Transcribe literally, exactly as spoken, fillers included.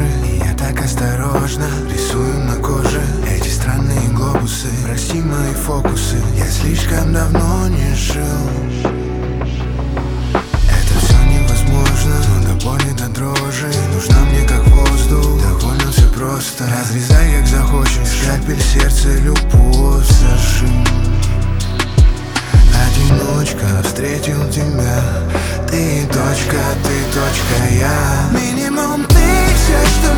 дрожи. И я так осторожно рисую на коже эти странные глобусы. Прости мои фокусы, я слишком давно не жил. Это все невозможно, но до боли, до дрожи нужна мне как воздух, довольно все просто. Разрезай как захочешь, скальпель, сердце, любовь зажим. Одиночка, встретил тебя. Ты точка, ты точка, я. Минимум ты все, что